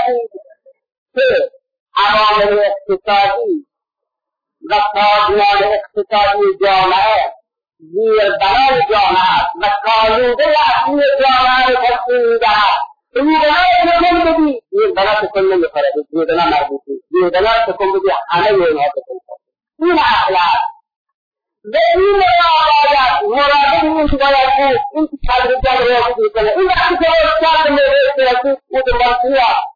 بدهید که عوامل اقتصادی و سازمان اقتصادی جامعه زیربنای جامعه است و کالوده اصلی جامعه را تشکیل می‌دهد. زیربنای تکون بدی، زیربنا تکون نمی‌خورد، زیربنا مربوطی، زیربنا تکون بدی همه اینها تکون خورد. این اخلاق به این مراد این که باید بود، این که تدریجاً رشد می‌کنه. این وقتی که رشد کرد موقع رسید او دنبال‌چی است.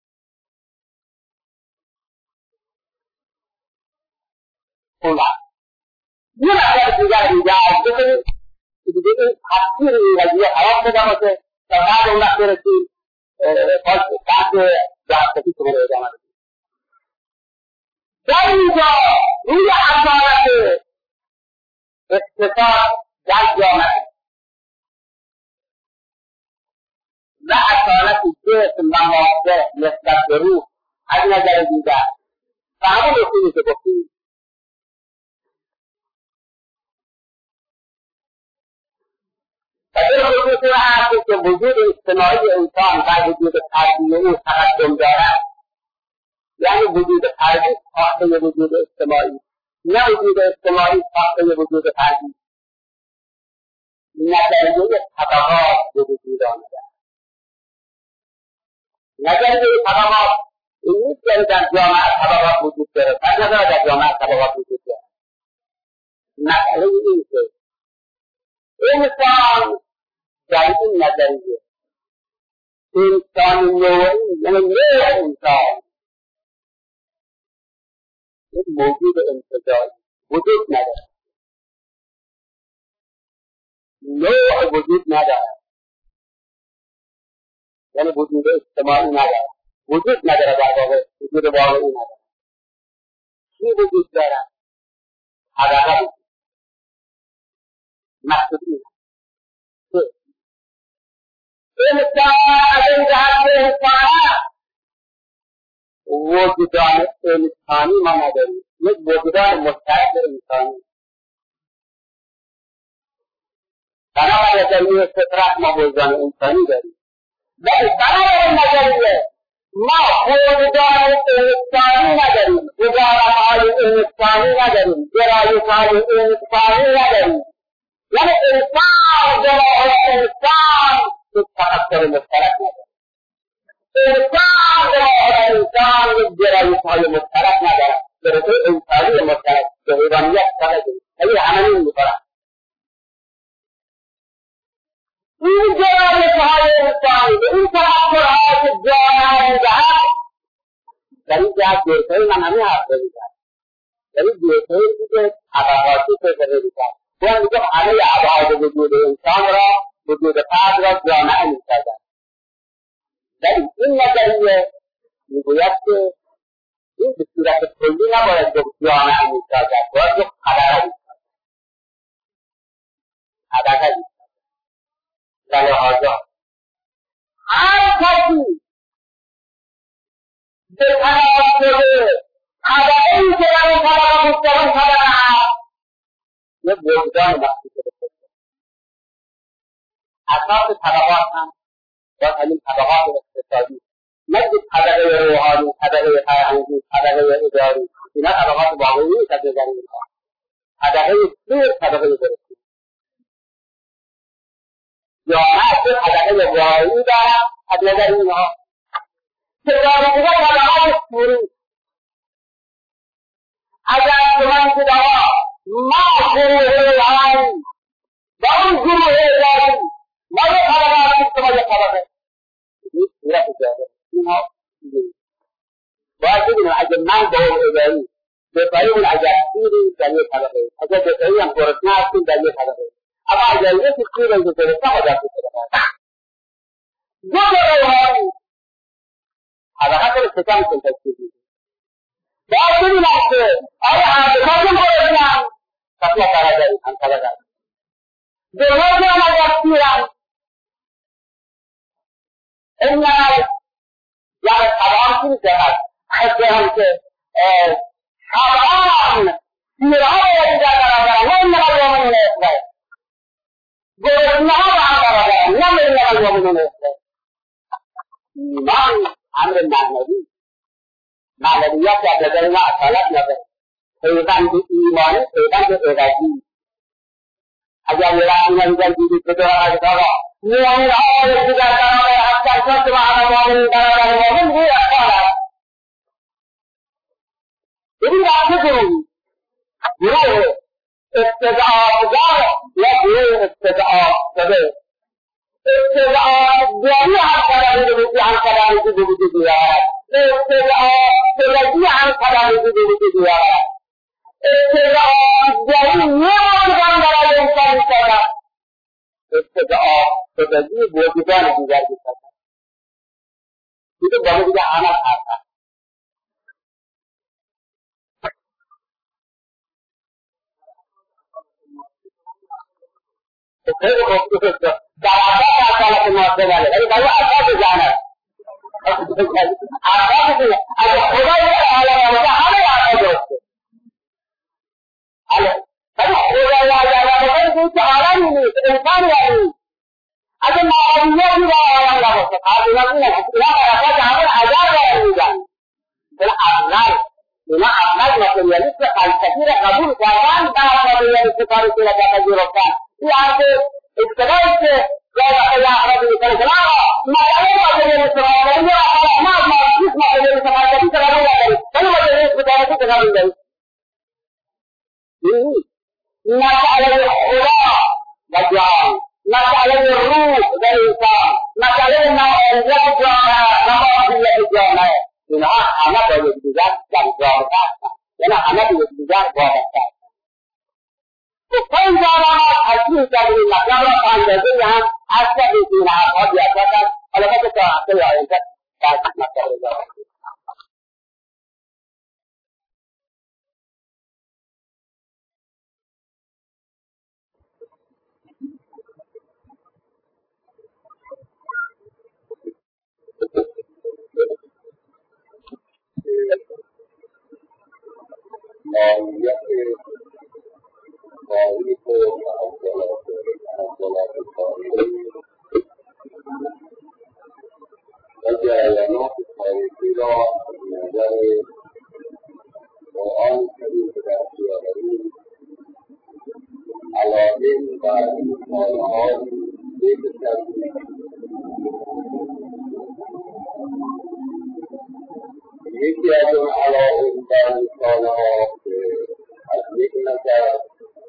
اون یه مطلب دیگر اینجا است. بکنید دیگه این تفسیر این قضیه خراب شده باشه تا بعد اون وقت برسید بحث جهتکی که رو ادامه بدید. در اینجا روی اصالت اقتصاد در جامعه و اصالت جسم و ماده نسبت به روح از نظر دیگر و همون اصولی که گفتیم و در خصوص این هست که وجود اجتماعی انسان و وجود فردی او تقدم دارد، یعنی وجود فردی ساخته وجود اجتماعی، نه وجود اجتماعی ساخته وجود فردی. نظریه طبقات به وجود آمده. نظریه طبقات این نیست که در جامعه طبقات وجود دارد، در نظر در جامعه طبقات وجود دارد. مسئله این که انسان در این نظریه انسان نوعی، یعنی نوع انسان یک موجود انتزاعی وجود ندارد، نوع وجود ندارد، یعنی وجود اجتماعی ندارد، وجود ندارد، در واقع وجود واقعی ندارد. چی وجود دارد؟ طبقه وجود. مقصود این است انسان از این جهت انسان وجودان انسانی ما نداریم، یک وجودان مشترک انسانی. بنابراین نظریه فطرت ما وجودان انسانی داریم، ولی بنابراین نظریه ما وجودان انسانی نداریم، گزارش‌های انسانی نداریم، گرایش‌های انسانی نداریم. یعنی انسان جناح انسان یک تفکر مشترک ندارد. انسان جناح انسان یک گرایش‌های مشترک ندارد. برسه انسانی مشترک به حیوانیت نداریم. این همین می‌کنند. این گرایش‌های انسانی به این تفکرها که جامعه می‌دهد، در این جهت جرسه من همین حرف می‌زنم. در این جرسه که طبقاتی فکر می‌کنم. من میگم همه ابعاد وجود انسان را، وجود فرد را جامعه می‌سازد. ولی این نظریه میگوید که این به صورت کلی نباید گفت جامعه می‌سازد، باید گفت طبقه می‌سازد. طبقه می‌سازد. و لحاظا هر کسی به تناسب طبقه‌ای که در اون طبقه مستقیم طبقه هست یک وجدان مخصوص به خود دارد. اساس طبقات هم باید همین طبقات اقتصادی، نه طبقه روحانی، طبقه فرهنگی، طبقه اداری، اینا طبقات واقعی نیست از نظر اینها. طبقه سیر، طبقه درستی. جامعه که طبقه واقعی دارد از نظر اینها. که طبقات سوری اگر شما که ما گروه روحانی و اون گروه اداری ما یک طبقه هستیم که ما یک طبقه این صورت جاده اینها باید ببینیم اگر من با اون اداری بفایمون اگر سیری در یک طبقه، اگر بفایی هم گرسنه هستیم در یک طبقه، اما اگر یکی سیر هم گرسنه ما در یک طبقه دو روحانی طبقه رو شکم کن تشکیل میدیم. باید ببینم که آیا حرکاتون گرسنه پس ما طبقه هم طبقه دروازه هم اگر سیرم این یعنی طبعا چی میشود حتی هم که طبعا سیرها باید در برادرم نه این نقل یومنون اصلاح گرسنه ها با هم برادرم نه این نقل یومنون اصلاح ایمان امر معنویت در نظر ما اصالت نداره. پیوند ایمانی پیوند ارادی. اگر ایرانی نمیدن دیدید به دور آقای آقا میانی های دیگر برابر هستن چون که معنوانی برابر مومن روی اصال است. ببین راجع گروه استدعاءگزار یا گروه استدعا شده. استدعاگری هم کلامی بودی هم کلامی بودی بیارد. استدعاگری هم کلامی بودی بیارد. استدعاگری نیازم برای انسان می‌شود. استدعاگری بودگان دیگر می‌شود. دیگه باید دیگه عمل هستن. خیلی خوب در اساس اصالت معاصره ولی برای اساس جانب اساس دیگه اگر خدای تعالی نمیده همه اساس درسته ولی خدای تعالی نمیده که عالمی نیست انسانی نیست اگر معاویتی را آیان نباشه قابلیتی نباشه اینا بر اساس همون عذاب را میگن ولی اینا اول ماتریالیسم فلسفی را قبول کردن بعد ماتریالیسم تاریخی را پذیرفتن این حرف اشتباهی که جای وقتی اخراج میکنه که مسئله ماتریالیسم فلسفی را ما از ماتریالیسم فلسفی که قبول نداریم ولی ماتریالیسم تاریخی که قبول داریم مسئله خدا و جان مسئله روح و انسان مسئله نوعیت جامعه جامعه اینها همه با یکدیگر در رابطه هستند یعنی همه با یکدیگر وابسته هستند این جامعه تصمیم کردن این مطلب را اندازه هم اصلا این حرفها بیاساسند البته تا هفته آینده در مطلب را ماهیت تاریخ و معضلات تاریخی و جریانات تاریخی را نظر قرآن کریم به دست بیاوریم علائم و نشانه‌های بکشد یکی از اون علائم و نشانه‌ها که از یک نظر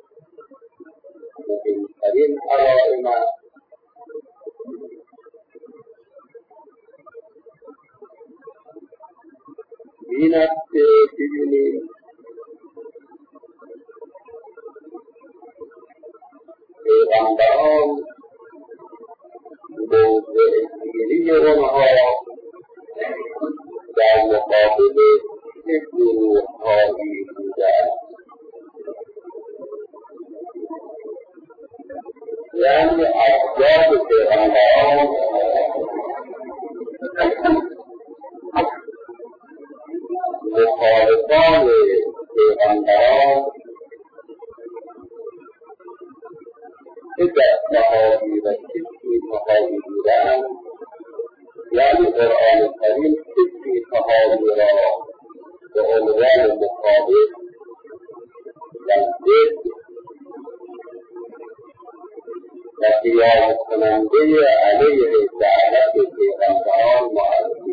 مهمترین علائم است این است که ببینیم پیغمبران موضع گیری آنها در مقابل یک گروه‌هایی بودند یعنی اجداد پیغمبران مخالفان پیغمبران که دستهایی و کسی مخالی بودند یعنی قرآن کریم کسی مخالی را به عنوان مخالف و ضد و قیام کننده علیه دعوت پیغمبران معرفی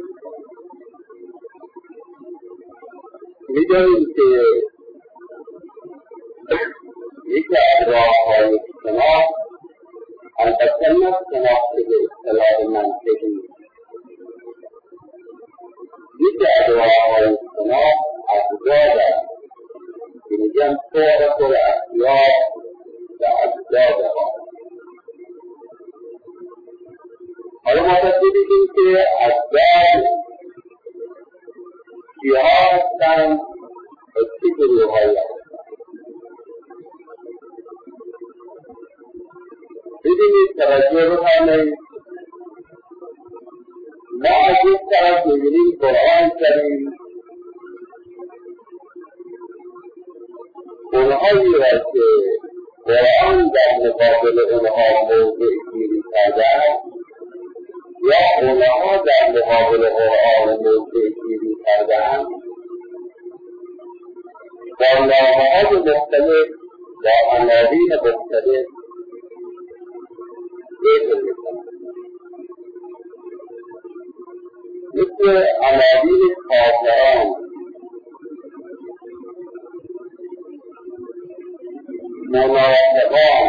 می‌دانیم که یکی از راه‌های شناخت البته نه شناخت به اصطلاح منطقی یکی از راه‌های شناخت اجداد است که میگن طرق الاجداد و اجدادها حالا ما دیدیم که اجداد کیها هستند و چه گروه‌هایی هستند ببینید توجه بفرمایید ما از یک طرف می‌بینیم قرآن کریم اونهایی را که قرآن در مقابل اونها موضع گیری کرده است یا علما در مقابل قرآن موضع گیری کرده‌اند با نامه‌های مختلف و عناوین مختلف ذکر می‌کنند، مثل عناوین کافران، منافقان،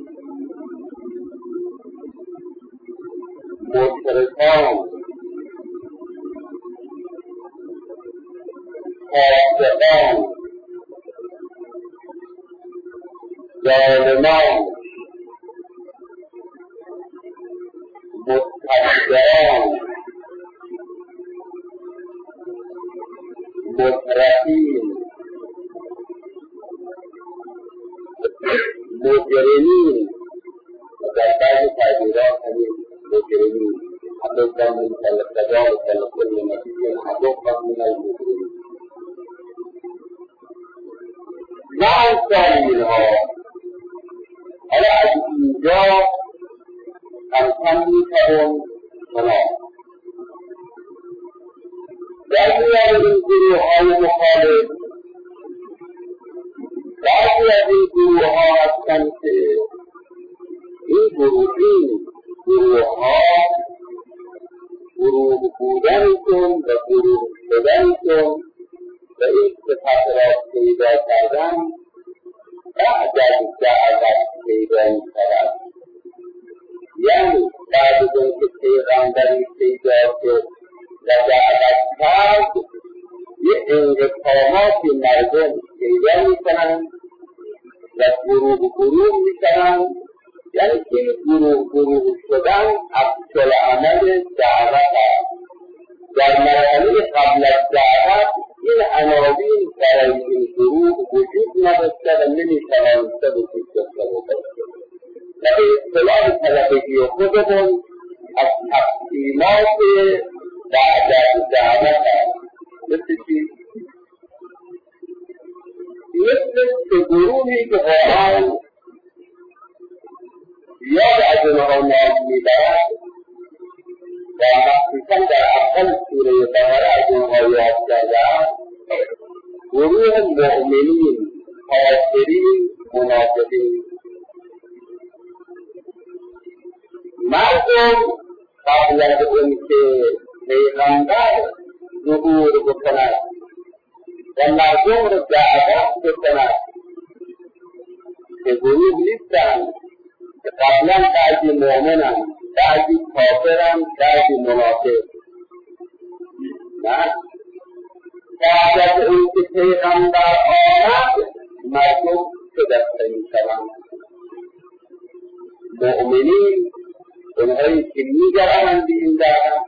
مشرکان، فاسقان، ظالمان، مستكبران، مترفين، مجرمين. در بعض تعبیرات همین مجرمین حدوثا من تلقدار تلقل نتیجه حدوثا من المجرمین و امثال اینها. حالا از اینجا کم میتوان شناخت در میان این گروه‌های مخالف. بعضی از این گروه‌ها هستند که این گروه‌ها گروه بودنشون و گروه شدنشون و این صفت را پیدا کردن بعد از دعوت پیدا می‌شود. یعنی بعد از اینکه پیغمبری پیدا شد و دعوت کرد، یه انقساماتی مردم پیدا می‌کنند و گروه می‌شوند. یعنی این گروه شدن اصل عمل دعوت است. در مرحله قبل از دعوت این عناوین برای این گروه وجود نداشته و نمی‌توانسته وجود داشته باشد. و به اصطلاح طلبگی خودمون از تقسیمات بعد از دعوت است. مثل چی؟ مثل گروهی که قرآن یاد از اونها نام میبرد و مخصوصا در اول سوره بقره از اونها یاد کرده، گروه مؤمنین، کافرین، منافقین. مردم قبل از اینکه پیغمبر ظهور بکند و مردم را دعوت بکند که گروه نیستند که قبلا بعضی مؤمنند، بعضی کافرند، بعضی منافق. نه، بعد از اینکه پیغمبر آمد مردم شدسته میشوند. مؤمنین اونهایی که میگرند به این دعوت،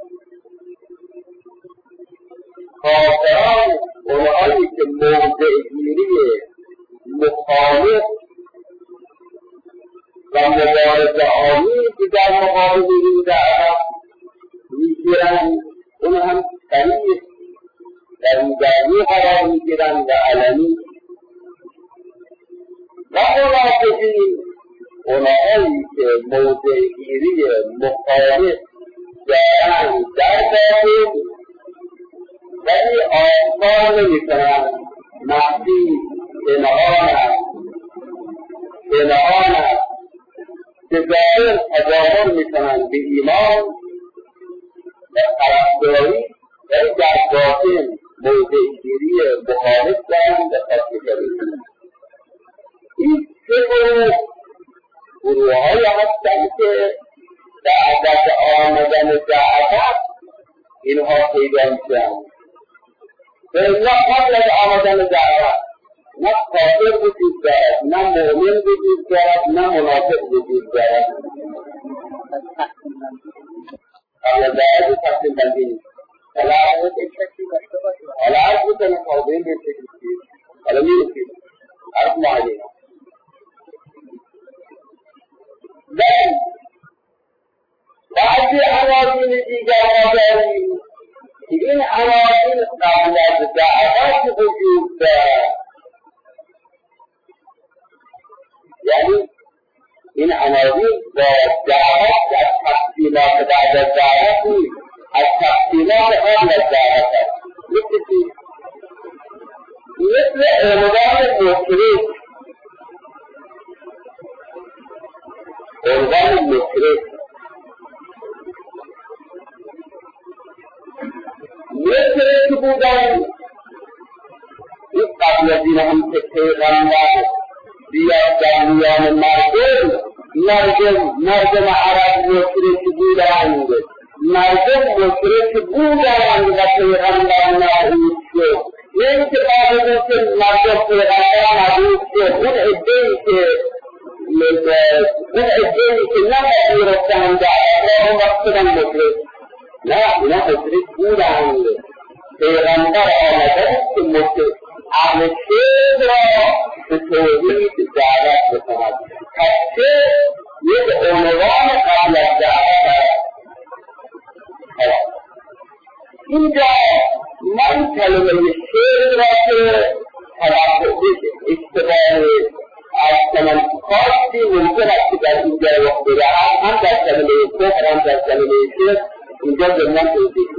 کافران اونهایی که موضع گیری مخالف و مبارزه آمیز در مقابل این دعوت میگیرند، اون هم صریح در مجازی قرار میگیرند و علنی. و منافقین اونهایی که موضع گیری مخالف دارند در باطن ولی آشکار نمی‌کنند، مخفی پنهان است که ظاهر تظاهر می‌کنند به ایمان و طرفداری ولی در باطن موضع گیری مخالف دارند و خواستگاری کنند. این سه گروه‌هایی هستند که بعد از آمدن دعوت اینها پیدا می‌شوند. و الا قبل از آمدن دعوت نه کافر وجود دارد، نه مؤمن وجود دارد، نه منافق وجود دارد. قبل از دعوت تقسیم بندی نیست. حالا عرض بکنم خواهدین به شکل چیز حالا میرسید عرض معلیم. ولی بعضی عناوین دیگر ما داریم که این عناوین قبل از دعوت وجود دارد. یعنی این عناوین با دعوت از تقسیمات بعد از دعوت تحصیلات قبل از دعوت است. مثل عنوان مشرک، مشرک بودن این قبل از این هم که پیغمبر بیاد در میان مردم عرب مشرک بودند، مردم مشرک بودند و پیغمبر نبود شد. این که بعد از که مردم پیغمبر نبود شد، اون عده‌ای که نپذیرفتند دعوت را اون وقت شدن مشرک. نه، اینا مشرک بودند. پیغمبر آمده که اهل شرک را به توحید دعوت بکند. پس چه یک عنوان قبل از دعوت است. اینجا من کلمه شرک را که توقفش اشتباه از زمان خاصی ممکن است که در اینجا وقت بدهم، هم در کلمه کفر هم در کلمه شرک اینجا ضمن توضیح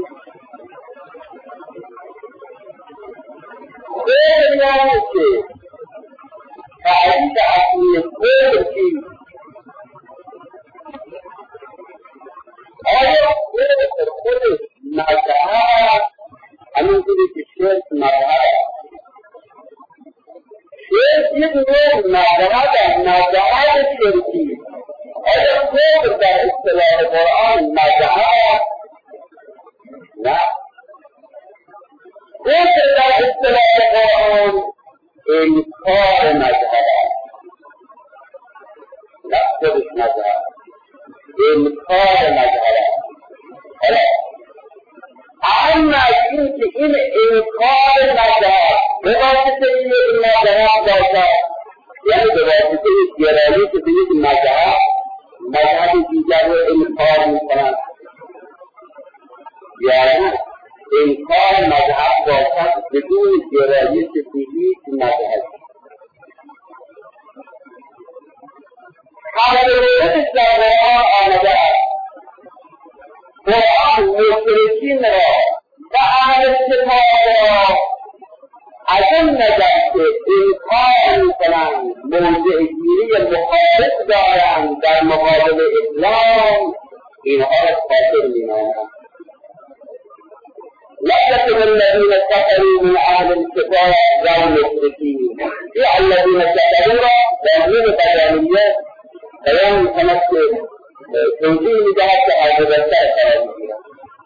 خیر یعنی که تعریف اصلی خیر چیست؟ آیا خیر در خودش مذهب است؟ همینطوری که شرک مذهب است. شرک یک نوع مذهب است، مذهب شرکی. آیا خیر در اصطلاح قرآن مذهب است؟ نه. خیر در اصطلاح قرآن انکار مذهب است. نه خودش مذهب، انکار مذهب است. اما این که این انکار مذهب به واسطه یک مذهب باشد، یعنی به واسطه یک گرایی که به یک مذهب دیگر رو انکار میکنند، یعنی انکار مذهب باشد بدون گرایی که به هیچ مذهب. خبر موردش در قرآن آمده است. قرآن مشرکین را و اهل کتاب را از این نظر که انکار میکنند، موضع گیری مخالف دارند در مقابل اسلام، اینها را کافر مینامند. لَيَكُنِ الَّذِينَ كَفَرُوا مِنْ أَهْلِ الْكِتَابِ وَالْمُشْرِكِينَ. این الذین کفروا را در مورد بدانیت بیان میکند که توضیح میدهد که عاقبت‌تر قرار میگیرد.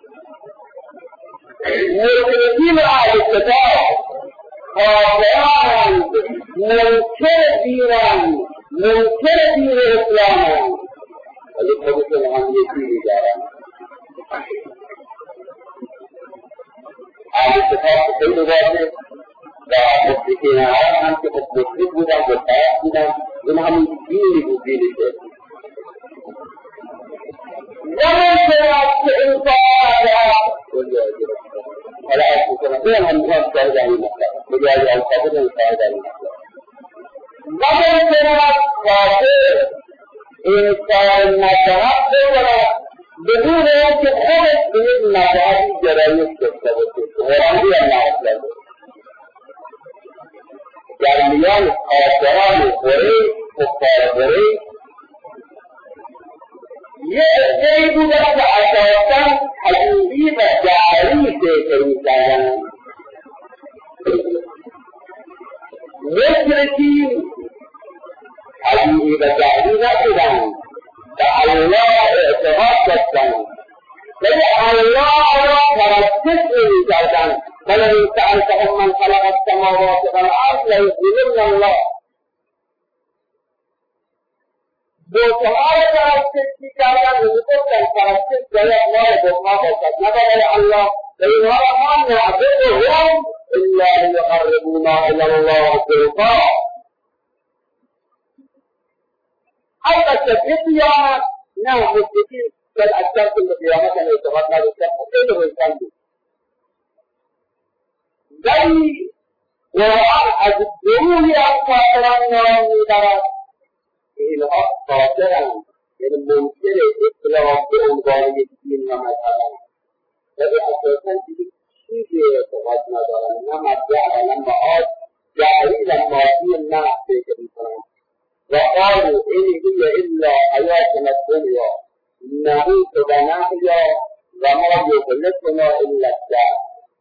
مشرکین اهل کتاب کافرند، منکر دینند، منکر دین اسلامند، ولی خودشون هم یکی دارند. اهل کتاب خیلی واضح و مشرکین هم که مشرک بودن و طرف بودن، این همین دینی بود، دینی شد. نمونکن است که انسان حالا از میکنم بیم هم میخوام شاهد این مطلب بگه از خاطر این شاهد این مطلب نمونکن است کافر انسان مذهب بگرد بدون اینکه خودش به یک مذهبی گرایش داشته باشه. قرآنی هم ناصله در میان کافران قریش، کفار قریش یه عده‌ای بودن که اساساً حقیقی و جعلی ذکر می‌کردند. مشرکین حقیقی و جعلی نبودند، به الله اعتقاد داشتند، ولی الله را پرستش نمی‌کردند. ولئن سألتهم من خلق السماوات والأرض ليقولن الله. بت‌ها را پرستش می‌کردند و می‌گفتند پرستش باید مال بت‌ها باشد، نه برای الله. و اینها را ما نعبدهم الا لیقربونا الی الله زلفا. البته به قیامت نه مشرکین در اکثر به قیامت هم اعتقاد نداشتند، خیلی روشن بود. ولی قرآن از گروهی از کافران نام میبرد که اینها کافرند، یعنی منکر اسلام به عنوان یک دین و مذهبند. ولی اساسا دیگه چیزی ارتباط ندارن، نه مبدع نه معاد، جعلی و مادی نه فکر میکنن. و قالوا این هی الا حیاتنا الدنیا نموت و نحیا و ما یهلکنا الا الدهر.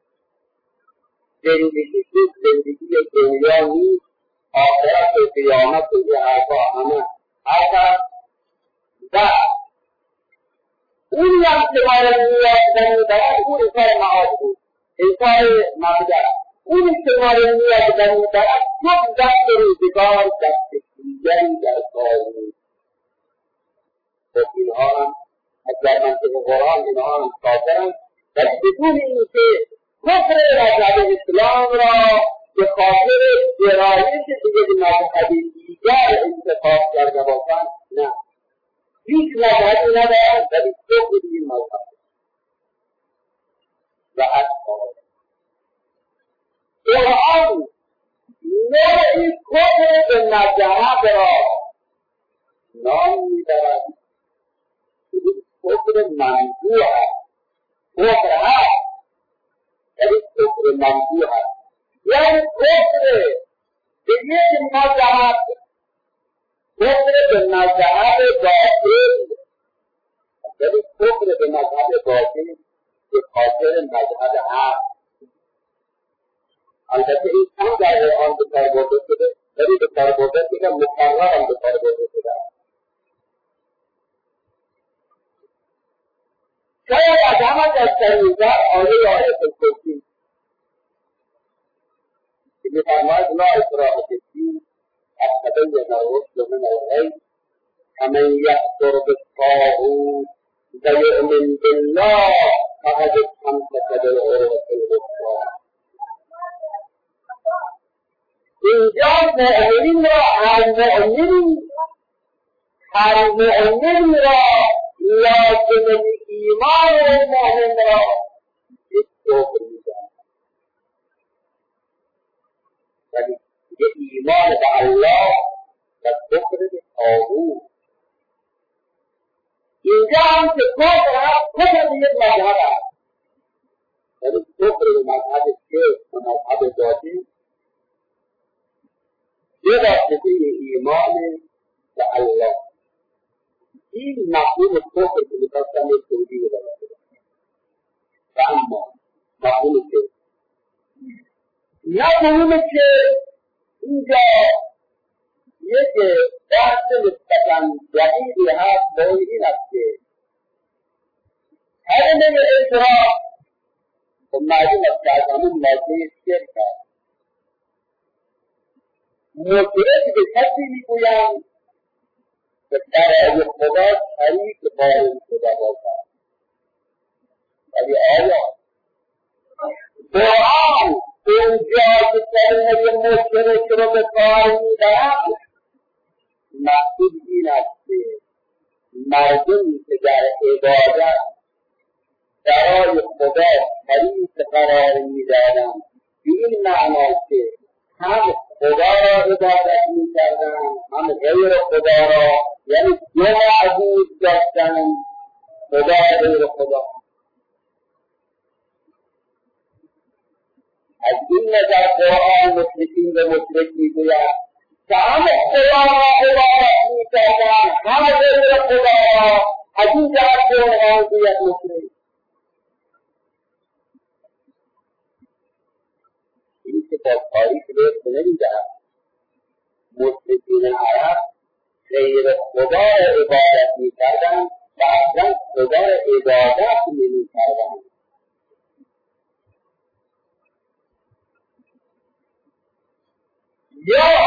زندگی که زندگی دنیا نیست، آخرت و قیامت و یه حرفا همه حرف و اونی هم که ما را نیاز دارد اون انسان معاد بود، انسان مبدع. اونی که ما را نیاز دارد جز دست روزگار دست دیگری در کار بود. خب اینها هم از در منطق قرآن اینها هم کافرند، ولی بدون اینکه کفر مذهب اسلام را به خاطر گرایش دیگه به مذهب دیگر انتخاب کرده باشند، نه. هیچ مذهبی ندارد ولی کفر این مذهب و اصحاب قرآن نوعی کفر به مذهب را نام می‌برد. کفر ممدوح است، کفر هست ولی کفر ممدوح است، یعنی کفر به یک مذهب، کفر به مذهب باطل، ولی کفر به مذهب باطل به خاطر مذهب حق. البته این هم در قرآن به کار برده شده، ولی به کار برده شده مکرر هم به کار برده شده. شاید از همه دستانیزر آیه الکرسی که می‌فرماید لا اکراه فی الدین قد تبین الرشد من الغی فمن یکفر بالطاغوت و یؤمن بالله فقد استمسک بالعروة الوثقی. اینجا مؤمنین را هر مؤمن را لازم ایمان مؤمن را یک کفر می‌دهد، ولی ایمان به الله و کفر به طاغوت. اینجا هم که کفر هست، کفر به یک مذهب است، ولی کفر به مذهب شرک و مذهب باطل یه واسطه ایمان به الله. این مفهوم کفر که می‌خواستم یک توضیح بدم. و اما مفهوم شرک، مفهوم که اینجا یک بحث نسبتاً دقیقی هست با این است که کلمه اشراک و معلوم است که از همون ماده شرک است. مشرک به کسی میگویند که برای خدا شریک برای خدا باشد، ولی آیا قرآن اونجا که کلمه مشرک رو به کار میبرد مقصود این است که مردمی که در عبادت برای خدا شریک قرار میدادند به این معنا که هم خدا را عبادت میکردند هم غیر خدا را، یعنی دو معبود داشتند، خدا غیر خدا. از این نظر قرآن مشرکین به مشرک میگوید که هم خدا را عبادت میکردند هم غیر خدا را. از این جهت قرآن گوید مشرک. این که با تاریخ رفت نمیدهد. مشرکین عرب غیر خدا را عبادت میکردند و اصلا خدا را عبادت نمیکردند. یا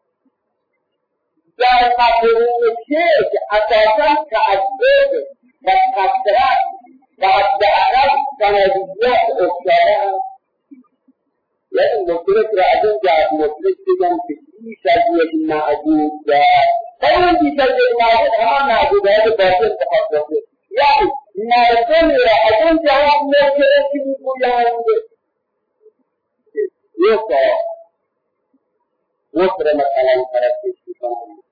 در مفهوم شرک اساساً تعدد و کثرت و حداقل سندیت افتاده است. یعنی مشرک را از این جهت مشرک بگم که بیش از یک معبود دارد، همون بیش از یک معبود همان معبودهای باطل بخواد باشه. یعنی مردمی را از این جهت مشرک میگویند یک مصر مثلا پرستش میکنند،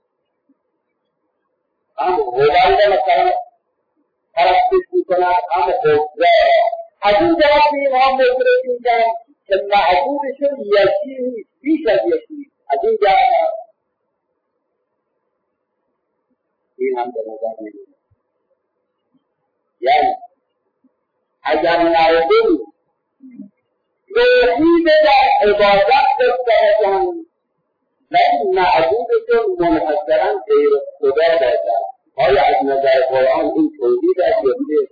هم هوبند مثلا پرستش میکنند، هم حضا، از این جهت به اینها مدرک میشن که معبودشون یکی نیست، بیش از یکی. از این جهت این هم به نظر نمیاد. یعنی اگر مردم توحید در عبادت داشته باشند و این معبودشون منحصرا غیر خدا باشد، آیا از نظر قرآن این توحید است یا نه؟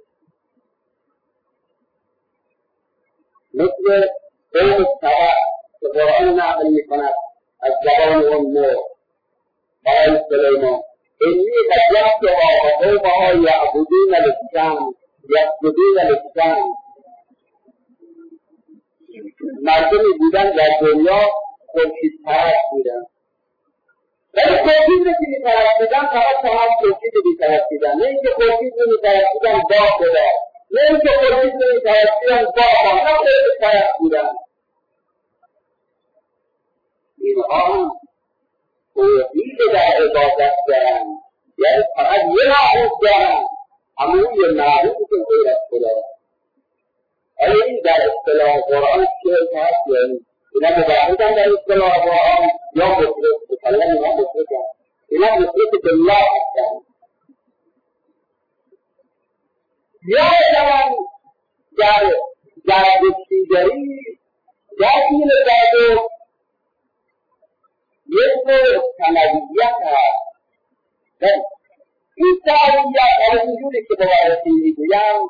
مثل قوم سبع که قرآن نقل میکند از زبان اون قال سلیمان انی وجدتها وقومها یعبدون الشمس یسجدون للشمس. مردمی بودن در دنیا خورشید پرست بودن، ولی خورشید رو که میپرستیدن فقط تمام خورشید رو میپرستیدن، نه اینکه خورشید رو میپرستیدن با خدا، نه اینکه خورشید رو میپرستیدن با هم، نه خورشید پرست بودن. اینها توحید در عبادت دارن، یعنی فقط یه معبود دارن، همون یه معبود که غیر از خدا. آیا این در اصطلاح قرآن شرک هست یا نیست؟ اینا مباحثن در اصطلاح قرآن یا مشرک؟ مثلا اینا مشرکن، اینا مشرک بالله هستن. یا مثلا در گشتیگری در دین در یک نوع سنویت هست. این سنویت از اینجوری که ببارسی میگویم،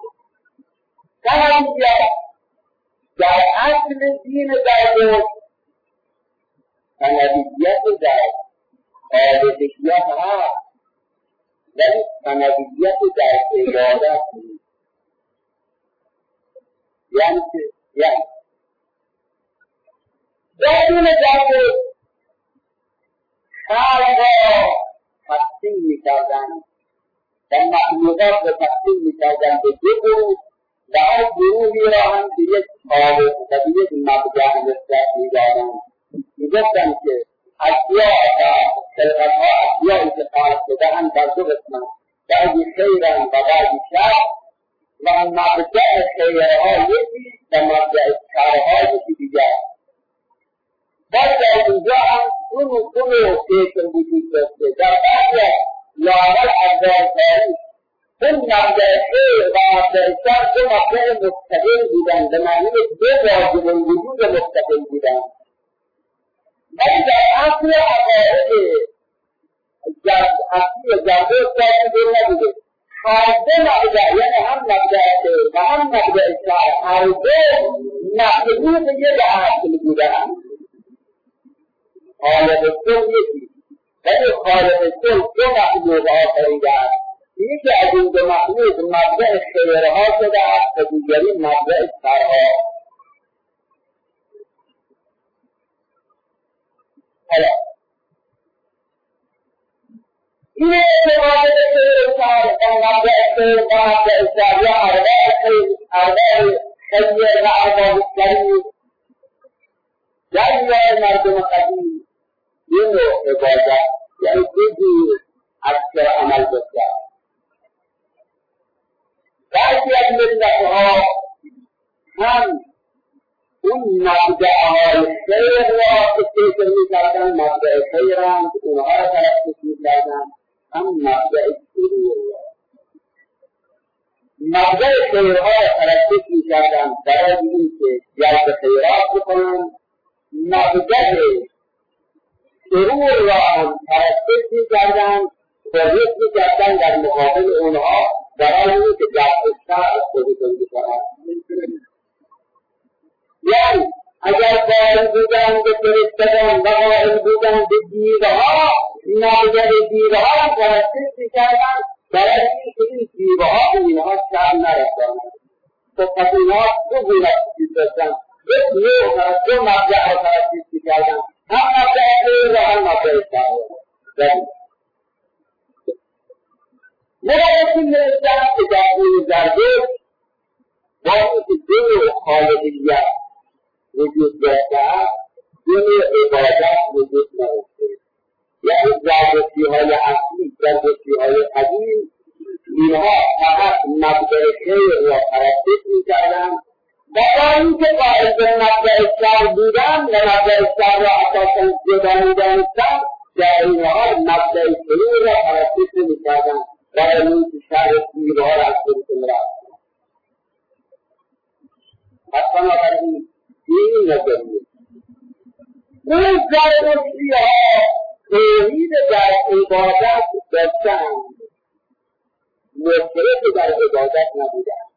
سنویت در اصل دین در سنویت در آبادیت هست، ولی سنویت در عبادت نیست. یعنی در دین در خلق را تقسیم می‌کردن و مخلوقات را تقسیم می‌کردن به دو گروه و آن گروهی را هم به یک خالق و به یک مبدأ نسبت می‌دادند. می‌گفتند که اشیاء و خلقت‌ها اشیائی که خلق شده‌اند در دو قسمت، بعضی خیرند و بعضی شر، و مبدأ خیرها یکی و مبدأ شرها یکی دیگر. باید در اینجا هم اون فکر وجود داشته. در بعضی لااقل ابزارکاری اون مبدأ خیر و مبدأ شر دو مبدأ مستقل بودن، به معنی دو واجب الوجود مستقل بودن. ولی در اصل عقاید اصلی جبر کاری دور نبوده. هر دو مبدأ، یعنی هم مبدأ خیر و هم مبدأ شر، هر دو مخلوق یک اصل بودن. خالق کل یکی، ولی خالق کل دو مخلوق آفریده است. یکی از این دو مخلوق مبدأ خیرها شده است و دیگری مبدأ شرها. حالا این اعتقاد خیر و شر و مبدأ خیر و مبدأ شر یا اربع خیر و ارباب کریم در میان مردم قدیم این نوع عبادت یعنی دیگی اکثر عمل بسیار. بعضی از ملتها هم اون مبدأهای خیر را استفاده می‌کردن، مبدأ خیرند، اونها را پرستش می‌کردن، هم مبدأ شرور را. مبدأ خیرها را پرستش می‌کردن برای اینکه جلب خیرات بکنن، مبدأ شرور را هم پرستش می‌کردن، توجیه می‌کردن در مقابل اونها برای اینکه جلب شر از خودشون بکنن. یعنی اگر قائل بودن به فرشتگان و قائل بودن به دیوها، مبدأ دیوها را پرستش می‌کردن برای اینکه این دیوها به اینها شر نرسانند. تو پس اینها دو گونه چیز داشتن، دو مبدأ را پرستش می‌کردن، هم مبدأ خیر و هم مبدأ شر. مبارکی نوشتن که در این زرده با اینکه دو خالقیت وجود داشته است، دو عبادت وجود نداشته. یعنی زردشتی‌های اصلی، زردشتی‌های قدیم، اینها فقط مبدأ خیر را پرستش می‌کردند اینکه قائل به مبدأ شر بودن و مبدأ شر را اساساً جدا می‌دانستند، در این حال مبدأ شرور را پرستش نمی‌کردند و این شر دیرها را از خودشون رفت. پس بنابراین این نظریه اون زرتشتی‌ها توحید در عبادت داشتند، مشرک در عبادت نبودند.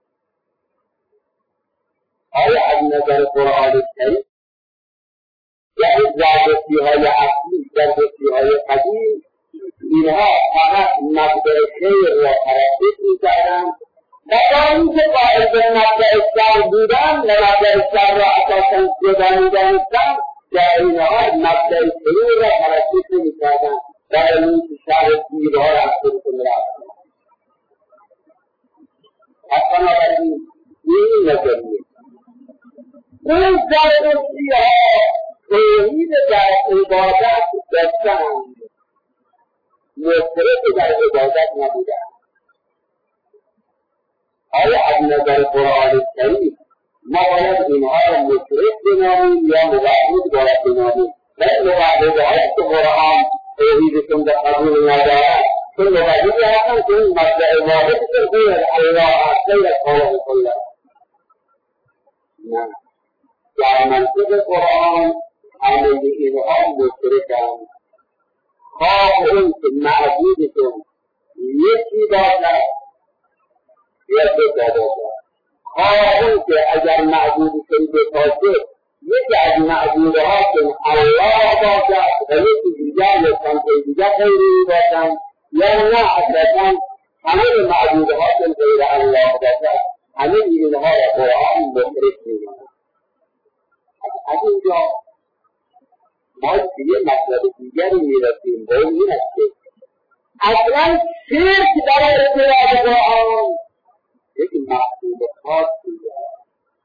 آیا از نظر قرآن کریم یعنی زرتشتی‌های اصلی، زرتشتی‌های قدیم، اینها فقط مبدأ خیر را پرستش می‌کردند و با اینکه قائل به مبدأ شر بودند و مبدأ شر را اساساً جدا می‌دانستند، در این حال مبدأ شرور را پرستش نمی‌کردند و اینکه شر دیرها را از خودشون رفت. پس بنابراین این نظریه اون زرتشتی‌ها توحید در عبادت داشتند، مشرک در عبادت نبودند. آیا از نظر قرآن کریم ما باید اینها را مشرک بنامیم یا موحد باید بنامیم؟ و موحدهایی که قرآن توحیدشون به قبول ندارد چون موحدی هستند که این مبدأ واحدشون غیر الله است، غیر خالق کل. نه، در منطق قرآن همه اینها مشرکند، خواه اون که معبودشون یکی باشد یا دو تا باشد، خواه اون که اگر معبودشون دو تا شد یکی از معبودهاشون الله باشد و یکی دیگر یا سمت دیگر غیری باشند، یا نه اصلا همه معبودهاشون غیر الله باشد. همه اینها را قرآن مشرک می‌داند. از اینجا ما به یه مطلب دیگری میرسیم با این است که اصلا شرک در اطلاع قرآن یک محبوب خاصی دارد.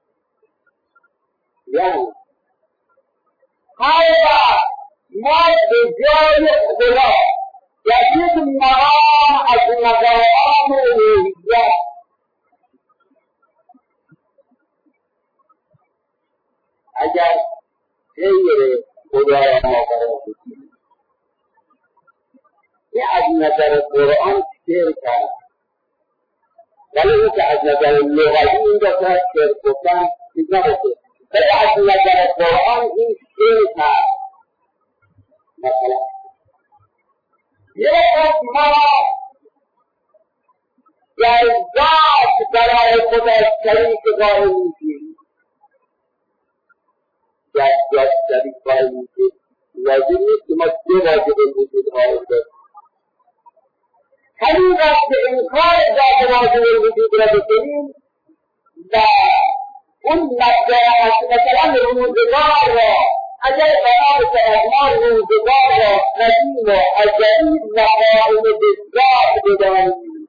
یعنی هر وقت ما به جای خدا در یک مقام از مقامات الوهیت اگر غیر خدای ما قرار بدیم، این از نظر قرآن شرک است. ولی این که از نظر لغوی اینجا شاید شرک گفتن چیز نباشه، ولی از نظر قرآن این شرک است. مثلا یک از ما در ذات برای خدا شریک قائل میشیم، در ذات شریک قائل میشیم، لازم نیست که ما دو واجب الوجود قائل باشیم. همین وقت که انکار ذات واجب الوجود را بکنیم و اون مبدأ مثلا روزگار را اگر قرار شود ما روزگار را قدیم و ازلی مقام بذات بدانیم،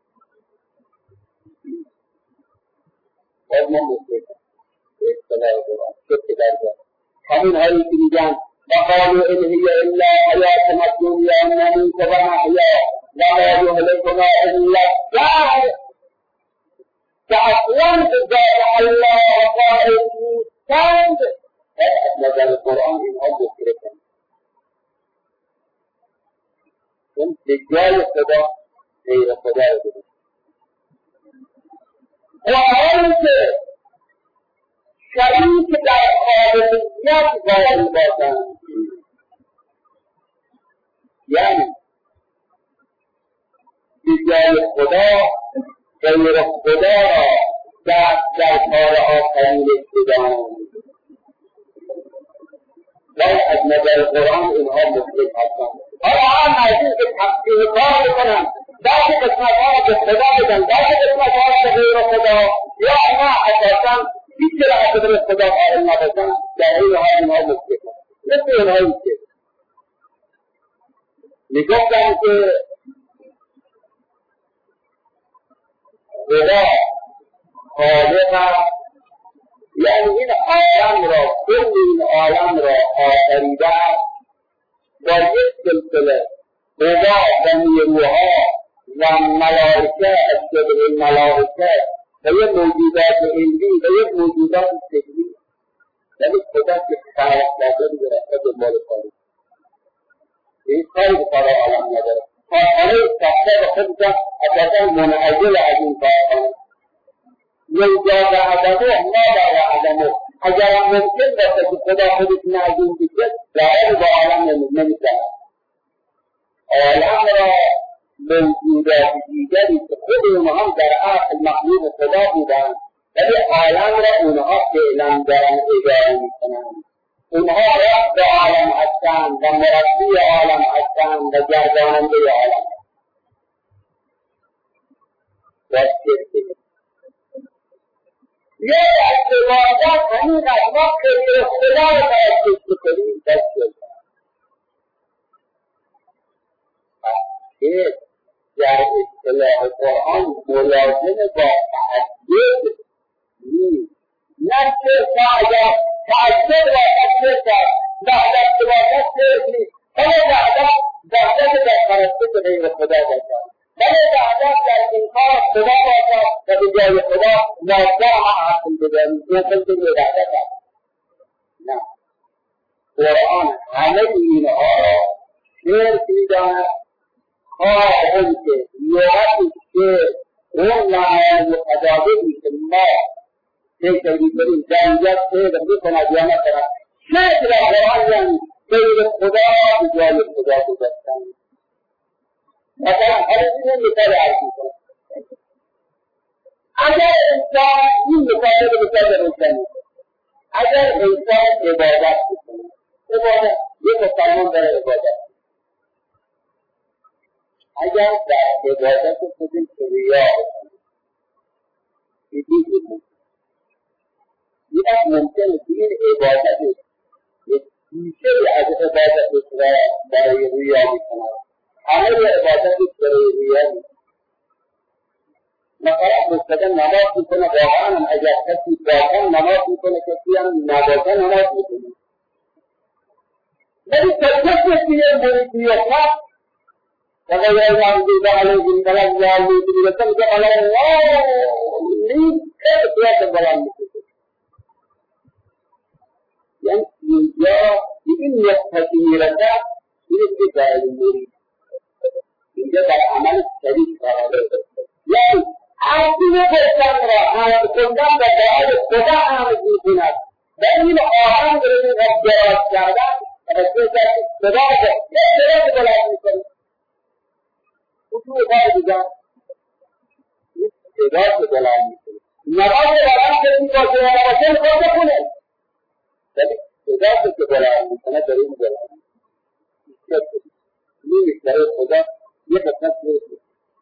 باید ما مشرک به اصطلاح قرآن شرک در جا همین هایی که میگن وقالوا إن هي إلا حياتنا الدنيا نموت ونحيا وما يهلكنا إلا الدهر، که اصلا به ذات الله قائل نیستند. از نظر قرآن اینها مشرکند، چون به جای خدا غیر خدا را بدید. قرآن که شریک در خالقیت قائل باشند، یعنی به جای خدا غیر خدا را در کار آفرینش بدانند. باید از نظر قرآن اینها مشرک هستند. حالا هم مردم که تقسیم کار بکنند، بعضی قسمت‌ها را به خدا بدن، بعضی قسمت‌ها را به غیر خدا، یا نه اساساً هیچ را از قدر خدا قائل نباشند، در این حال اینها مشرک هستند. مثل اینهایی که میگفتند که خدا خالق است، یعنی این عالم را، کل این عالم را آفریده است، در یک سلسله خدا و نیروها و ملائکه از جبر ملائکه و موجودات علمی و موجودات فکری، یعنی خدا که خلق کرده دیگه رفته دنبال کاری این کاری به کار عالم نداره. کارخانه ساخته به خودشان اساسا منعزل از این کارخانه یوجد عدمه ما در عدمه. اگر ممکن باشه که خدا خودش معلوم بشه ظاهر با عالم نمی‌شود. عالم را موجودات دیگری که خود اونها هم در اصل مخلوق خدا بودند ولی عالم را اونها فعلا دارن اداره میکنند. اونها رب عالم هستند و مربی عالم هستند و گرداننده عالم یه اعتبارات همین از ما خیلی خدا را باید کنیم دست کنیم که در اصطلاح قرآن ملازم با تعدد نیست. نه که تعدد و تعدد وحدت و وحدت نیست. ولی وحدت در پرستش غیر خدا باشد. ولی وحدت در انکار خدا باشد و به جای خدا ناظر عقل بدانید. دوستان که یه وحدت هست. نه. قرآن همه اینها را شرک می‌داند. اون که لغتی که اون نمای متضادی که ما تکراری کنیم جنگت پیدا می‌کند یا نکند شرک در قرآن یعنی غیر خدا به جای خدا گذاشتن. مثلا هر مثال عرض می‌کنم اگر انسان این مثال رو مثال روشن اگر انسان عبادت می‌کنه عبادت یک مسلمان داره عبادت اگر در عبادت خودش ریا بکنه یک ممکنه که این عبادت یک بیشه از عبادت را برای ریا میکنه همه عبادت برای ریا میکنه. مثلا مستقیم نماز میکنه واقعا هم اگر کسی واقعا نماز میکنه کسی هم نباشه نماز میکنه ولی کسی که مریدیت وغير المغضوب عليهم ولا الضالين وسلم على الله لين كيف الضلال يعني جاء بإن التكبيرة للابتداء المريد يجب العمل الشريك يعني عاقبة الثمرة كندام بدأ خدا عامل بالبناء بين آهان غير الجواب كذا فكذا كذا كذا اصول کار دیگر اداره دلال میکنه نماز دلال کنی باشه یا باشه خود کنه ولی اداره که دلال میکنه در این دلال نیست برای خدا یک قسمت نیست.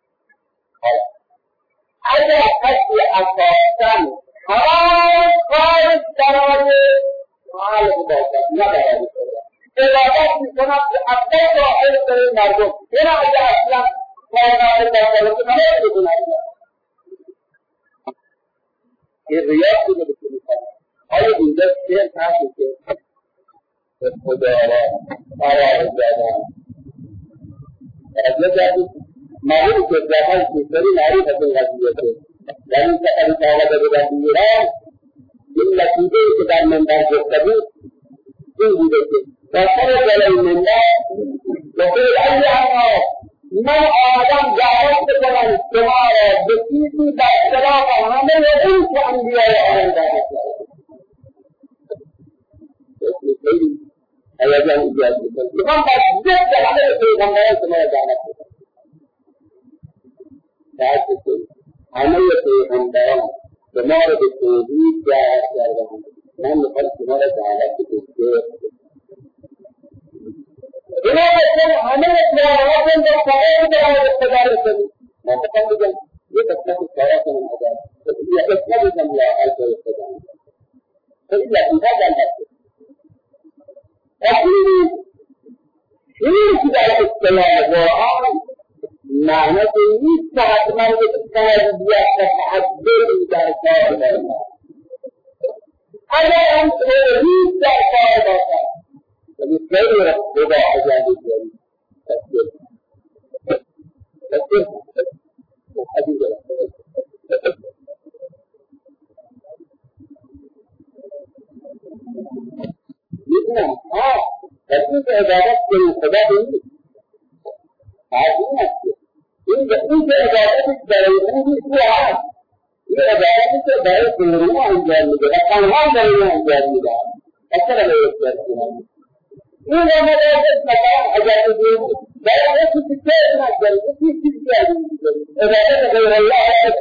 اگر کسی اساساً حرام کار درآمد معلوم باشه ندارد عبادت میکنه که اصلا داخل کنه مردم اینا اگر اصلا کائنات داخل کنه نمیتونه این ریاض رو بکنه آیا اینجا شعر هست که خدا را قرار دادن از یه جایی معلوم که جاهای کشوری معروف از این قضیه در این سفری که آمده بودن ایران این نتیجه که در منبر گفته بود این بوده که وخرج على المنبر وقال أيها من آدم جاهد بكم السماء بسيطي بالسلام وهمه وإنس أنبياء آدم ذلك أيضاً إجازة لمن بجد عليه پیغمبران سماء جاهد بكم همه پیغمبران سماء بتوحید جاهد کردند من میخوام سماء جاهد بکم إنه همه پیامبران در سایه در استفاده کنید. مثلا بگم یک قسمت سایه کنیم اگر یک قسمتی کنیم یا حال کنیم استفاده. خیلی لطیفه دارد. ولی این که در اصطلاح قرآن معنی نیست که حتما یک تربیت و تعدل در کار دارد. اگر هم توحید در کار دارد فبالتالي ربنا عجائب الجليل تذكر الحديث نه ولی که عبادت کنی خدا بینی حاضر نیست این که عبادت برای خودی تو هست این عبادتی که برای غیرون انجام میده و تنها برای اون انجام میده اصلا برای اختیار کنم این عبادت مثلا اگر بگیم برای کسی که نکنی کسی چیزی عبادت غیر الله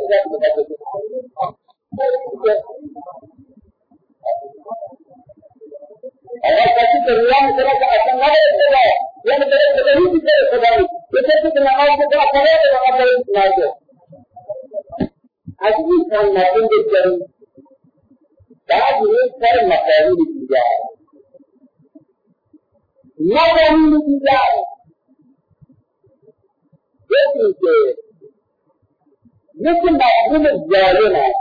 اگر کسی که ریا میکنه که اصلا نباید خدا یا میتونه خدایی بیشتر خدایی یا کسی که نماز میکنه خدایی که نماز دارید نازه از این کن مردم بگذاریم بعد این سر مقامین دیگر مقامین دیگر یکی که مثل مقام ظالم است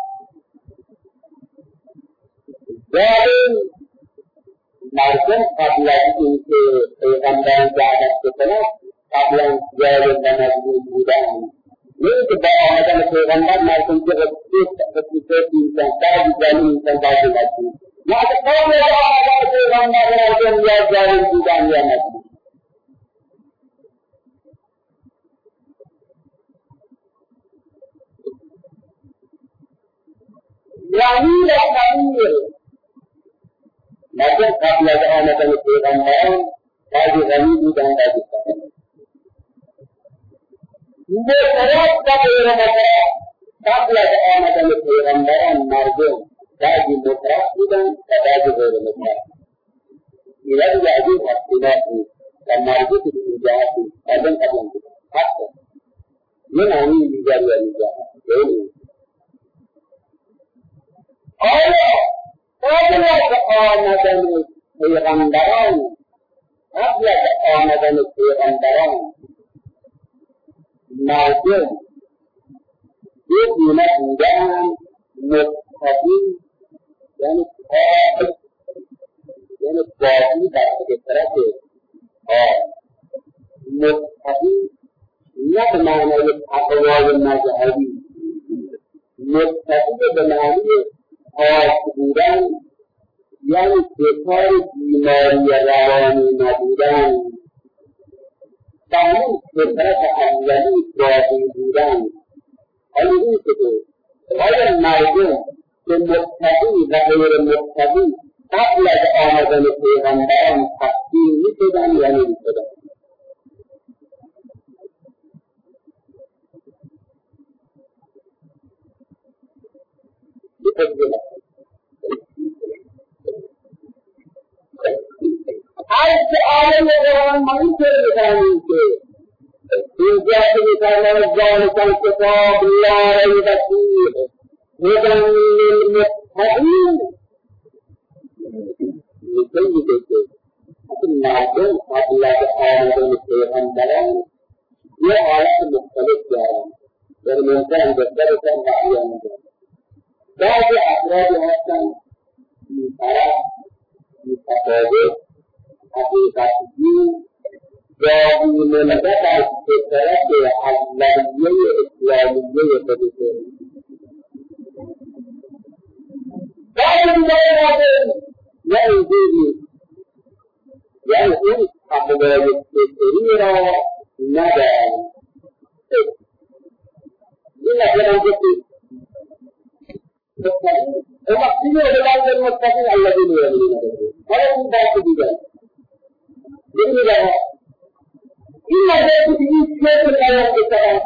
ظالم مردم قبل از اینکه پیغمبران دعوت بکنند قبلا ظالم و مظلوم بودند نه که با آمدن پیغمبر مردم که خصوصیت میشن بعضی ظالم میشن بعضی مظلوم نه که قبل از آمدن پیغمبر مردم یا ظالم بودند یا مظلوم یعنی مردم قبل از آمدن پیغمبران بعضی غنی بودند بعضی فقیر مطرف و غیر مطرف قبل از آمدن پیغمبران مردم بعضی مطرف بودند و بعضی غیر مطرف اینا دیگه از این اختلاف نیست و مربوط به این جهت نیست مردم قبل بودند حتی یه معنی دیگری یا دیگر آیا قبل از آمدن پیغمبران مردم یه گونه بودن متقی یعنی قابل یعنی باقی در طرف متقی نه به معنای تقوای مذهبی متقی به معنی پاک بودن یعنی دچار بیماری روانی نبودن و همون فطرت اولی باقی بودن حالا این شده آیا مردم که متقی و غیر متقی قبل از آمدن پیغمبران تقسیم میشدن یا نمیشدن از عالم قرآن منطق بکنیم که اینجا که میتواند ذالک کتاب لا ریب فیه هدی للمتقین میگه که مردم قبل از آمدن پیغمبران یه حالت مختلف دارند در ممکن بهترشان و عیان دارند بعضی افرادی هستند بی‌طرف بی‌تفاوت حقیقت دین باقی مانده از فطرت اولیه اسلامیه خودشون بعضی دیگر یا اینجوری یعنی این تقوای فطری را ندارند این مثلا گفتی وقتی عباد المتقین الذین یؤمنون بالغیب حالا این بحث دیگر ببینید این مدرسه که این شکل بیان بکنم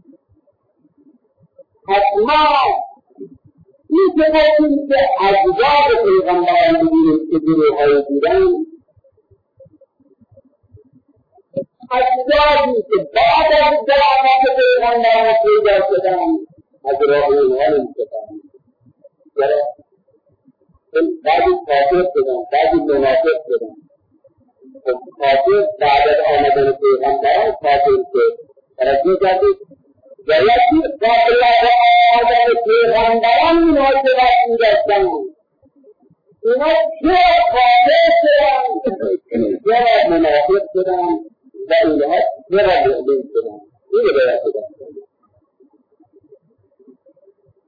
حتما این کتابی که اجزاد پیغمبران ببینید که گروه‌های بودن اجزادی که بعد از زمانات پیغمبران پیدا شدن از راه اونها نمی‌شدن بعضی کافر شدن بعضی منافق شدن کافر بعد از آمدن پیغمبران کافر شد توجه کردید و یکی قبل از آمدن پیغمبران مناسبت می‌داشتند اینا چرا کافر شدن چرا منافق شدن و اینها چرا مؤمن شدن اینو باید شدن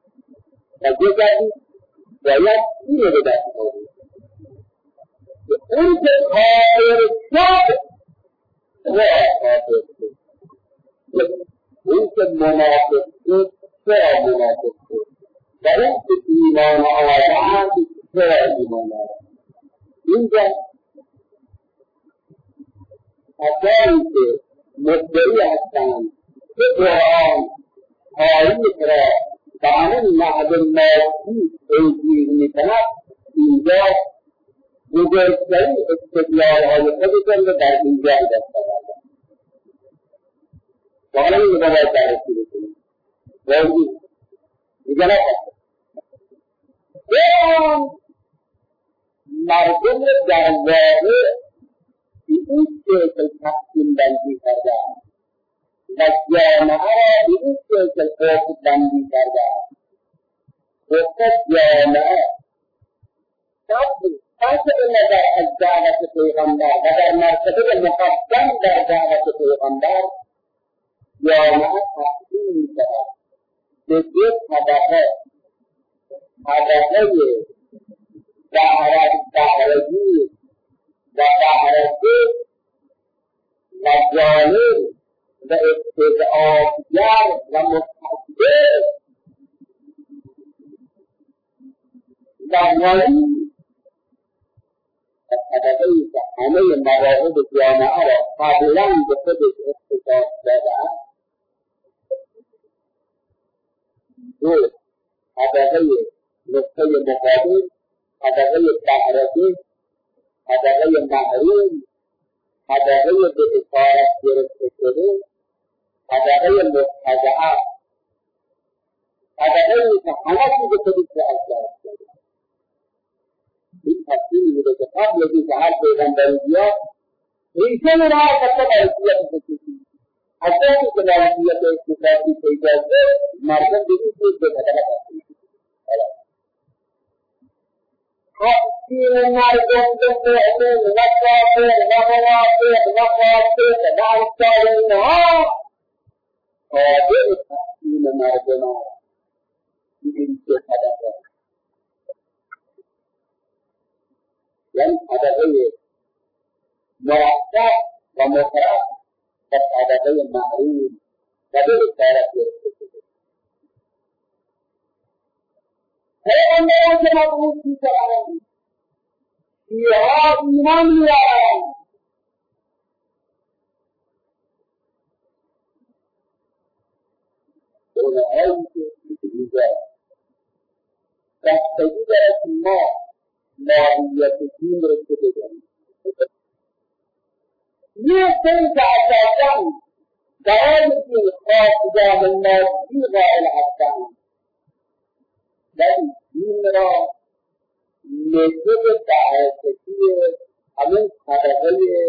توجه کردید باید اینو به دست آورد اون که کافر شد چرا کافر شد، اون که منافق شد چرا منافق شد، و اون که ایمان آورد چرا ایمان آورد. اینجا کسانی که مدعی هستند که قرآن تاریخ را به همون معدن مادی توجیه میکند، اینجا بزرگترین استدلال‌های خودشان را در اینجا دست آوردند. حالا این رو باید بررسی بکنیم. دیگه نکنید قرآن مردم در واقع به این شکل تقسیم بندی کرده است و جامعه را به این شکل قسم بندی کرده است. گفته جامعه قطع نظر از دعوت پیغمبر و در مرتبه مقدم در دعوت پیغمبر جامعه تقسیم می‌شود به دو طبقه: طبقه دعوتی و دعوتی و جالب و استضعافگر و مستكبر و ولی طبقه‌ای که همه مواهب جامعه را قبلا به خودش اختصاص داده است. دو طبقه نقطه مقابل، طبقه دعوتی، طبقه محروم، طبقه به اسارت گرفته شده، طبقه مستضعف، طبقه‌ای که همه چیز خودش را از دست داده. این تفصیلی بوده که قبل از اینکه هر پیغمبری بیاد ریشه را حتی مالکیت خصوصی از وقتی که مالکیت اختصاصی پیدا شد مردم به این چیز به طبقه تقسیم شد. تقسیم مردم به مؤمن و کافر و منافق و فاسق و امثال اینها قابل تقسیم مردم این سه طبقه، یعنی طبقه مرتب و مفرد و طبقه معروف و به اسارت گرفته شده. پیغمبران که مبعوث می‌شوند شیعه‌ها ایمان می‌آورند، اونهایی که اینجا بستگی دارد که ما ماهیت دین رو که بگم یه سری که اساساً برای دین خواستگاه مادی قائل هستند ولی دین را مطلب دعوتی همون طبقه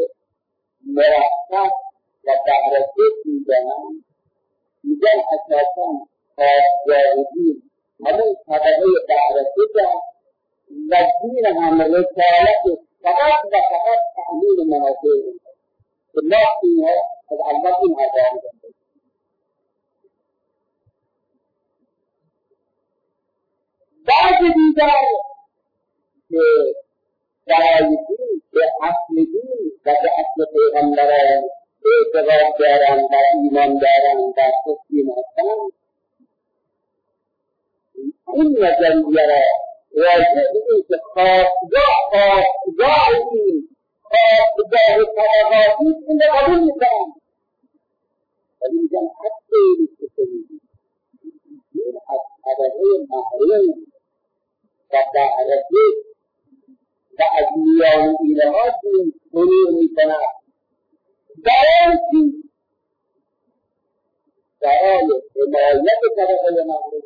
مرتب و دعوتی میدانند، میگن اساساً خواستگاه دین همون طبقه دعوتی دارد و دین هم رسالت فقط و فقط تعمیل منافع که ما اینها از اول این حضار دارد. بعض دیگر که برای دین به اصل دین و به اصل پیغمبران اعتقاد دارند و ایمان دارند و تسلیم هستند، این نظریه را راجع به این که خواستگاه این خواستگاه طبقاتی این را قبول میکنند ولی میگن حتی نیست این از طبقه محروم و دعوتی و از میان اینها دین کنیر میکند برای چی؟ برای حمایت طبقه محروم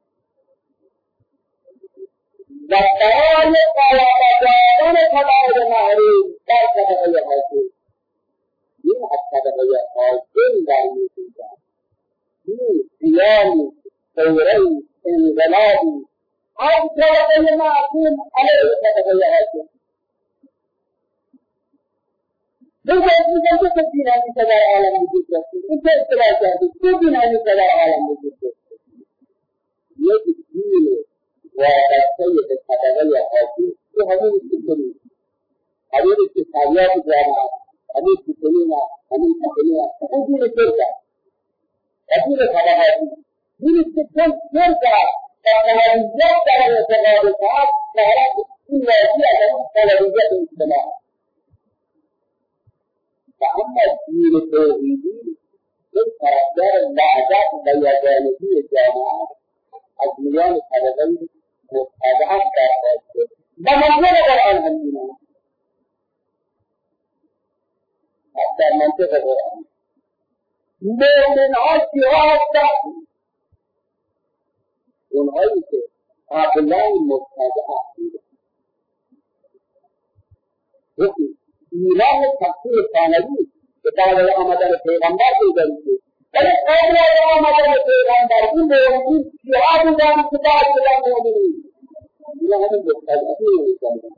و برای قرار دادن طبقه محروم در طبقه حاکم. این از طبقه حاکم در می‌گوید این قیامی ثوره‌ای انقلابی از طبقه محروم علیه طبقه حاکم. میگن که دین همیشه در عالم وجود داشته، این که اصطلاح کردید که دین همیشه در عالم وجود داشته. یک دین وابسته به طبقه حاکم که همون کنید حديث التحريات الجامعة حديث السنينة حديث السنينة ودين الشركة ودين الخبرات دين السكن شركة فالخبريات على التغابطات فهذا إلا فيها خبريات الاجتماع فأما الدين التوحيدي من خرجار اللعبات بيادانه الجامعة أجميان الخبرين متابعات كافرة بمجرد الآن عندنا حتى منطقة القرآن من عشرات تأتي ونعيش هؤلاء المبتدعات وفي إيمان التفسير الثانوي كتاب الأمدان البيغمبر في ذلك فلقد الأمدان البيغمبر في موجود شهاد ذلك كتاب المؤمنين إلى هذا المبتدعين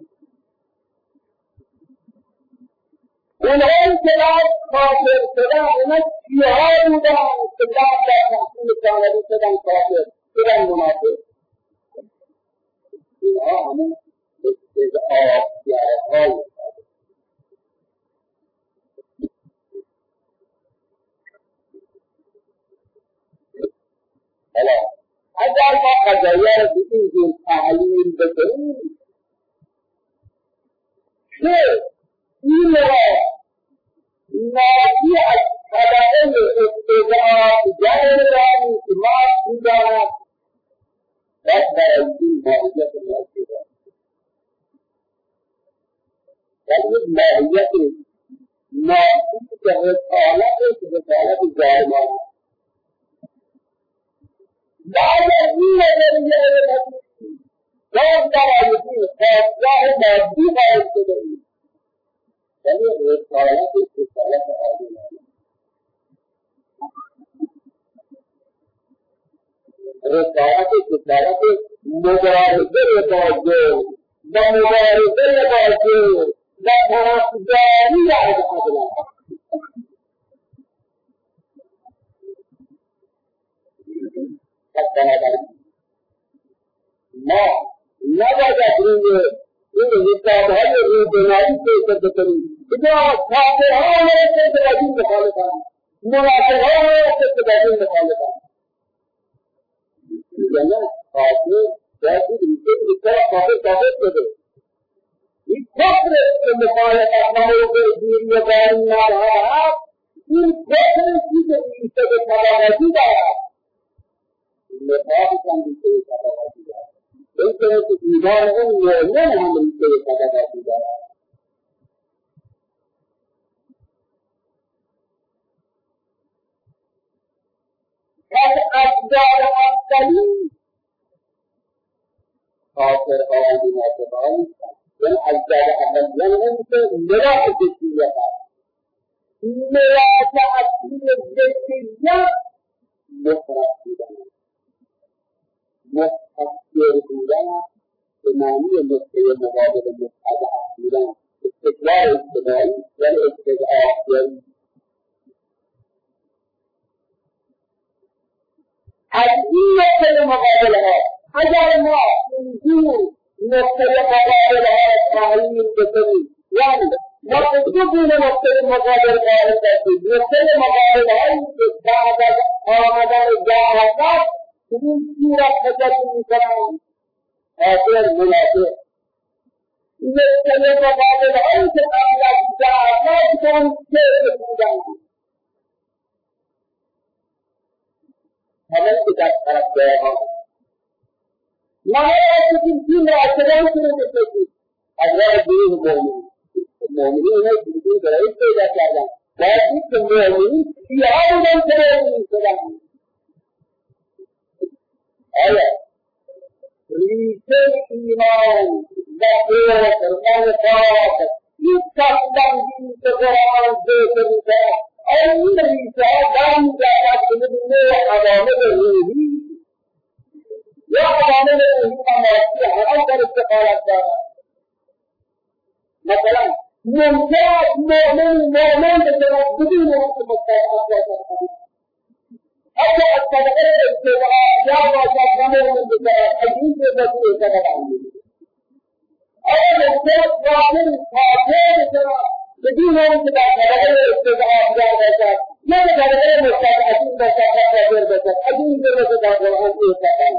ولئن كلام خاطر كلام شهاد ذلك كتاب التفسير الثانوي كلام خاطر كلام منافق الآن استضعاف يا اگر ما قضایه را بگیم تعلیم بکنیم که این را ناجی از طبقه استضعاف جایرانی اعتماد می‌دارد بس برای این ماهیت ناجیه ولی ماهیت ناجی که رسالت جایمان بعد این نظریه باز برای این خواستگاه مادی باید شده‌اید ولی رسالت عادلانه رسالت مبارزه با جور و مبارزه با جور و طرفداری از عدالت ما نباید این حسابهای روزنایی پیش بکنیم که کافرها هستند که با دین مخالفند منافقها هستند که با دین مخالفند یعنی کافر باید این کافر شده این کفر که مخالفت نموده دین و دین ندارد این کفر که ایسته به طبقاتی دارد نفاق چندیسته به طبقاتی دارد این طرح که ایمان اون مؤمن هم ریسته به طبقاتی دارد پس افضال افضلی کافرها و منافقها نیستند یعنی افضال افضلیان هم که ملاک ذکریت هست ملاک اصلی ذکریت مفرد بودن مستقر بودن به معنی نقطه مقابل مستضعف بودن استقرار اجتماعی یعنی استضعاف یعنی از این نقطه مقابل ها اگر ما اینجور نقطه مقابل ها تعیین بکنیم یعنی ما دو گونه نقطه مقابل قائل هستیم نقطه مقابل هایی که بعد از آمدن جهالت این صورت تجلی میکنند کافر منافق نقطه مقابل هایی که قبل از جهالت کافر بودند همه که در طرف جایها نهایت این را اعتبار کنه بسید از راه دین مؤمنین هستند که رئیس پیدا کردن باید که مؤمنین سیاه بودن که مؤمنین شدن آیا ریشه ایمان و فرمان پاک یک کسان که قرآن ذکر می‌کند این ریشه ها برمی‌گردد به نوع عوامل روحی یا عوامل روحی و مادی همه در استقالت دارد مثلا ممکن مؤمن بشود بدون وقت مستقبل دارد حتی از طبقه استقلال یا باشد مؤمن بشود عجیب بزرگی استقلال آیا مختلف واقعی کافر شما بدون اینکه در طبقه استضعاف باشد یا در طبقه مستضعفین باشد و کافر باشد از این جمله در قرآن استفاده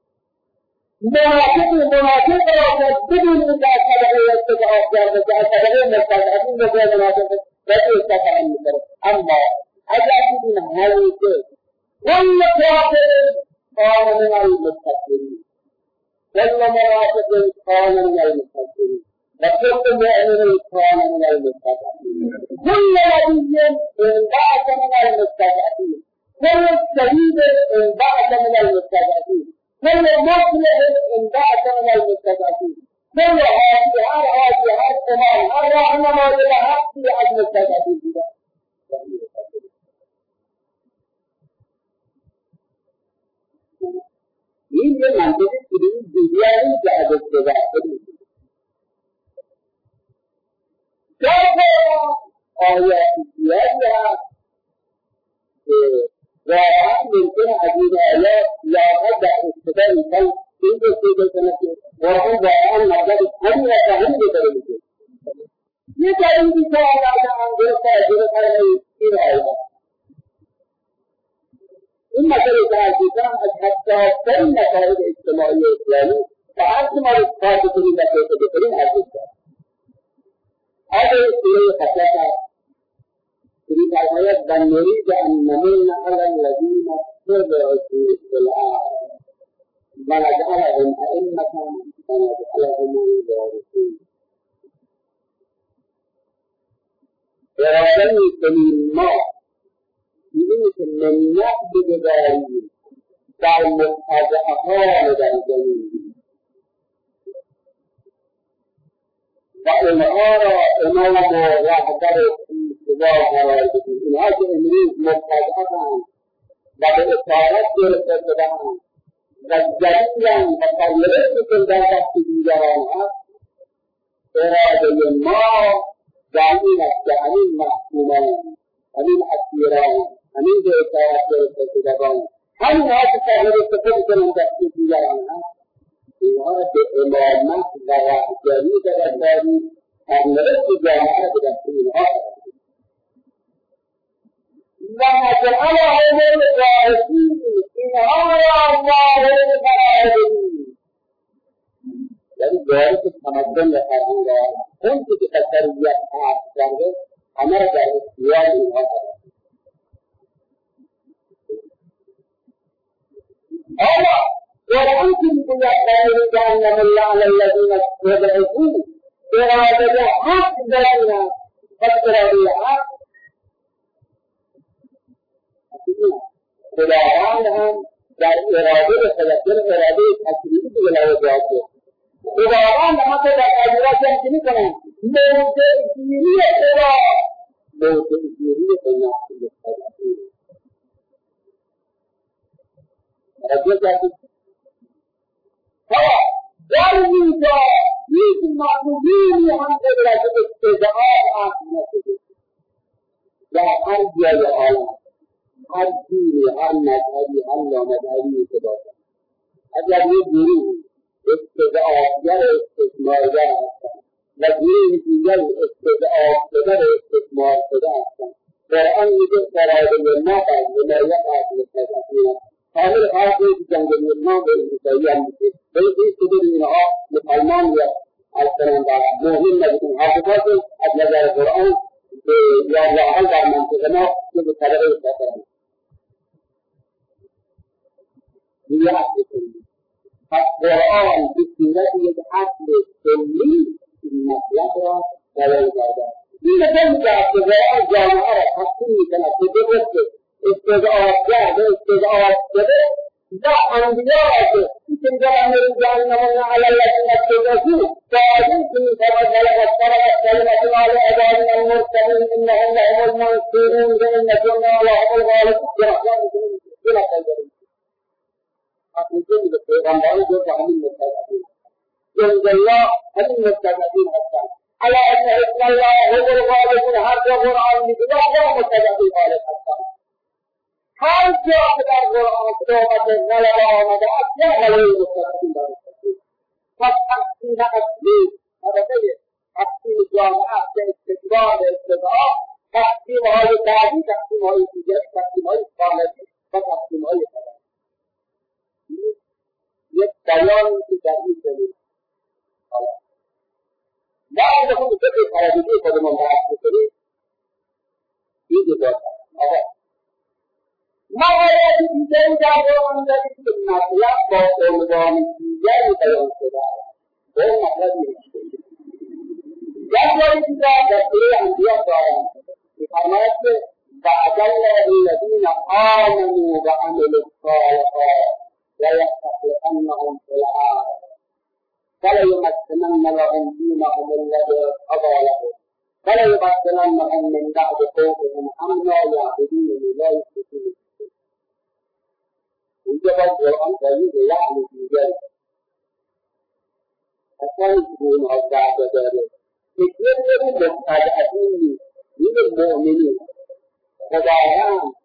منافق باشد بدون اینکه از طبقه استضعاف باشد از طبقه مستضعفین باشد منافق استفاده می‌کند. اما اگر این حقیقه كل كافر كان من المستكبرين كل منافق كان من المستكبرين وكل مؤمن كان من المستضعفين كل نبي انبعث من المستضعفين كل شهيد انبعث من المستضعفين كل مصلح انبعث من المستضعفين كل هذه هر تمام هر رحمة للحق في المستضعفين این یه منطقه کدوم دیگری که از استضاعف کنید در آیاتی زیادی هست که واقعا ممکنه از این آیات لااقل در ابتدای خلق این استفاده کنه که واقعا مطلب همین را فهم بکنه میشه یه دلیلی که آیات انگرست ترجمه کنه این آیات این مسئله تحقیقا از حساس‌ترین مسائل اجتماعی اسلامی و هر که ما رو کار بکنیم و فکر بکنیم ارزش دارد. آیا سوره حساس است سوره فرماید و نرید ان نمن علی الذین استضعفوا فی الارض ونجعلهم ائمة ونجعلهم الوارثین. اراده می‌کنیم ما اینه که منت بگذاریم در مستضعفان در زمین و اونها را امام و رهبر اتباع قرار بدیم. اینها که امروز مستضعفند و به اطاعت گرفته شده‌اند و ذلیل‌اند و سرنوشتشان در دست دیگران است، اراده ما در این است که همین محکومان همین اسیران همین به اطاعت گرفته شدگان همینها که سرنوشت خودشان دست دیگران هست اینها را به امامت و رهبری درآوریم سرنوشت جامعه را به دست اینها و نجعلهم الوارثین اینها را وارث قرار بدیم یعنی وارث تمدن و فرهنگ اون که بشریت حق کرده همه را در اختیار اینها قرار آیا قرآن که میگوید ذلک جهنم الله الذین استضعفوا اراده حق دارند پس اراده حق خداوند هم در اراده خودش اراده تکلیفی به لحاظ جاده خداوند هم که در اجراش هم میکنند موضعگیری خدا موضعگیری خدا رجوع کردید در اینجا یک معلومی هم قدرت استضعاف عقل نشده در هر جای عالم هر دینی هر مذهبی هر نامذهبی که باشد اگر یک گروه استضعافگر استثمارگر هستند و گروه دیگر استضعاف شده استثمار شده هستند قرآن میگه اراده ما بر حمایت از مستضعفین حامل حاضر جنگل ما به ایسایی هم میشه بلکه صدر اینها مسلمان یا از کننده مهم نبودن حافظات از نظر قرآن یا واقعا در منطقه ما که به طبقه استثمار دیگه اصل کنید پس قرآن به صورت یک اصل کلی این مطلب را بیان کرده این مثل که از قرآن جامعه را تقسیم میکند که درست استضعافگر به استضعاف شده و انبیاء که این جواب جهنم علی الذین استضعفوا بعدین که می‌فرماید ولقد سبقت کلمتنا لعبادنا المرسلین انهم لهم المنصورون وان جندنا لهم الغالبون اصلی به پیغمبران جو که همین مستضعفین جند الله همین مستضعفین هستند علی ان حزب الله هم الغالبون هر جا قرآن میگوید همه مستضعفین غالب هستند هر جا که در قرآن صحبت غلبه آمده است یا غلبه مستضعفین دارد پس تقسیم اصلی پایانی که در این زمین بعد خود فکر پرادگی خودمان درست بکنیم این دو آقا ما باید دیگری در قرآن داریم که مطلب با عنوان دیگری بیان شده است به اون مطلب نیست در جایی دیگر در سوره انبیا دارم می‌فرماید که وعد الله الذین آمنوا وعملوا الصالحات لیستخلفنهم فی الارض وليمكنن لهم دينهم الذي ارتضى لهم وليبدلنهم من بعد خوفهم امنا يعبدونني لا يشركون بي شيئا. اینجا باید قرآن دارید لحن دیگری اصلا این ها وعده داره فکر کنید مستضعفین نیست این مؤمنین خداوند